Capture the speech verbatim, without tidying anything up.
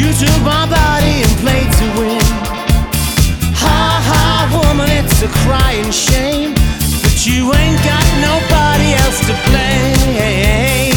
You took my body and played to win. Ha ha, woman, it's a crying shame, but you ain't got nobody else to blame.